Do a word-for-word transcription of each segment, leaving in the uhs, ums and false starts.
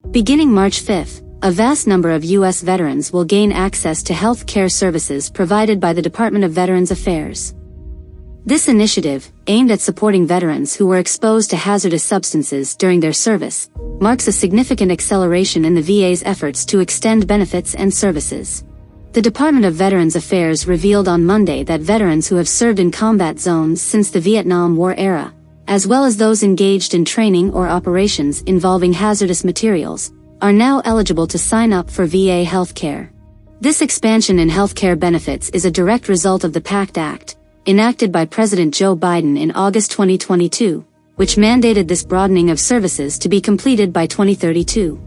Beginning March fifth, a vast number of U S veterans will gain access to health care services provided by the Department of Veterans Affairs. This initiative, aimed at supporting veterans who were exposed to hazardous substances during their service, marks a significant acceleration in the V A's efforts to extend benefits and services. The Department of Veterans Affairs revealed on Monday that veterans who have served in combat zones since the Vietnam War era, as well as those engaged in training or operations involving hazardous materials, are now eligible to sign up for V A health care. This expansion in healthcare benefits is a direct result of the PACT Act, enacted by President Joe Biden in August twenty twenty-two, which mandated this broadening of services to be completed by twenty thirty-two.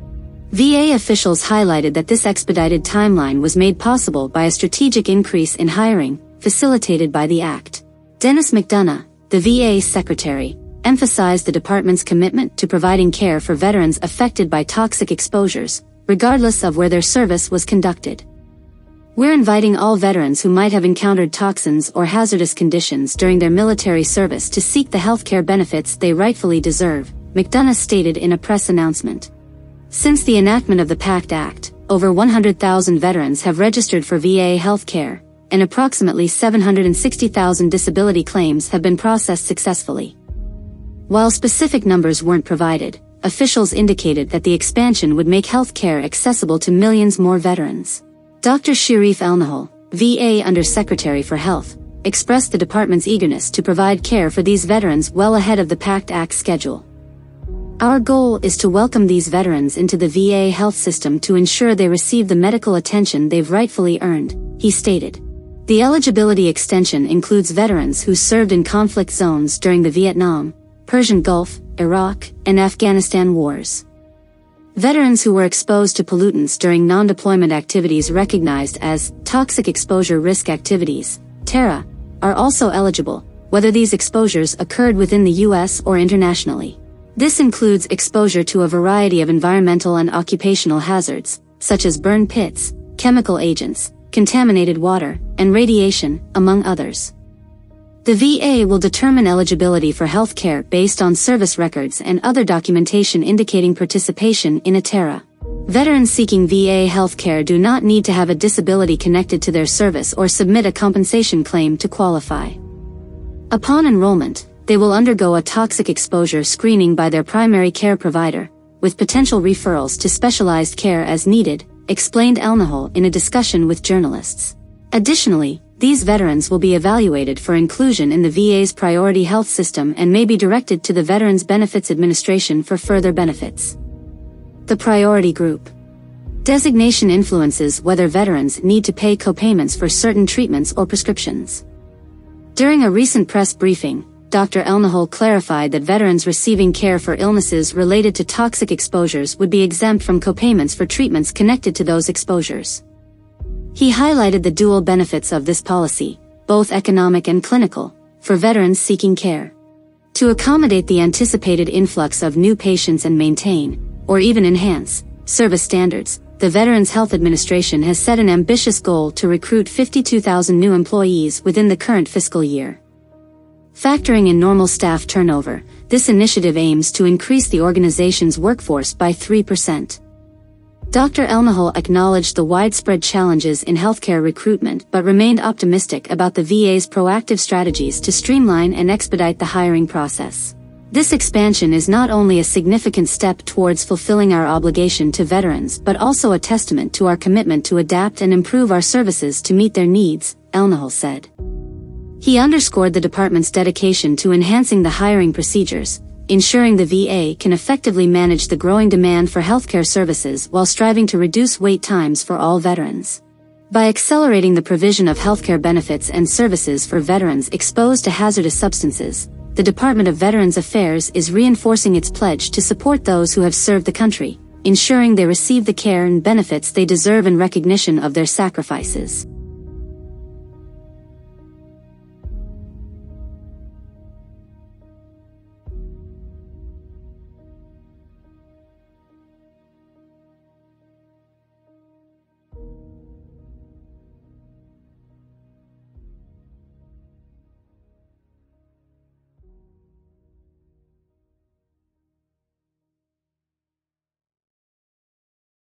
V A officials highlighted that this expedited timeline was made possible by a strategic increase in hiring, facilitated by the Act. Dennis McDonough, the V A secretary, emphasized the department's commitment to providing care for veterans affected by toxic exposures, regardless of where their service was conducted. "We're inviting all veterans who might have encountered toxins or hazardous conditions during their military service to seek the healthcare benefits they rightfully deserve," McDonough stated in a press announcement. Since the enactment of the PACT Act, over one hundred thousand veterans have registered for V A health care, and approximately seven hundred sixty thousand disability claims have been processed successfully. While specific numbers weren't provided, officials indicated that the expansion would make health care accessible to millions more veterans. Doctor Sharif Elnahal, V A Undersecretary for Health, expressed the department's eagerness to provide care for these veterans well ahead of the PACT Act schedule. "Our goal is to welcome these veterans into the V A health system to ensure they receive the medical attention they've rightfully earned," he stated. The eligibility extension includes veterans who served in conflict zones during the Vietnam, Persian Gulf, Iraq, and Afghanistan wars. Veterans who were exposed to pollutants during non-deployment activities recognized as toxic exposure risk activities, TERA, are also eligible, whether these exposures occurred within the U S or internationally. This includes exposure to a variety of environmental and occupational hazards, such as burn pits, chemical agents, contaminated water, and radiation, among others. The V A will determine eligibility for health care based on service records and other documentation indicating participation in a TERA. Veterans seeking V A health care do not need to have a disability connected to their service or submit a compensation claim to qualify. Upon enrollment, they will undergo a toxic exposure screening by their primary care provider, with potential referrals to specialized care as needed, explained Elnahal in a discussion with journalists. Additionally, these veterans will be evaluated for inclusion in the V A's priority health system and may be directed to the Veterans Benefits Administration for further benefits. The priority group designation influences whether veterans need to pay copayments for certain treatments or prescriptions. During a recent press briefing, Doctor Elnahal clarified that veterans receiving care for illnesses related to toxic exposures would be exempt from copayments for treatments connected to those exposures. He highlighted the dual benefits of this policy, both economic and clinical, for veterans seeking care. To accommodate the anticipated influx of new patients and maintain, or even enhance, service standards, the Veterans Health Administration has set an ambitious goal to recruit fifty-two thousand new employees within the current fiscal year. Factoring in normal staff turnover, this initiative aims to increase the organization's workforce by three percent. Doctor Elnahal acknowledged the widespread challenges in healthcare recruitment but remained optimistic about the V A's proactive strategies to streamline and expedite the hiring process. This expansion is not only a significant step towards fulfilling our obligation to veterans but also a testament to our commitment to adapt and improve our services to meet their needs, Elnahal said. He underscored the department's dedication to enhancing the hiring procedures, ensuring the V A can effectively manage the growing demand for healthcare services while striving to reduce wait times for all veterans. By accelerating the provision of healthcare benefits and services for veterans exposed to hazardous substances, the Department of Veterans Affairs is reinforcing its pledge to support those who have served the country, ensuring they receive the care and benefits they deserve in recognition of their sacrifices.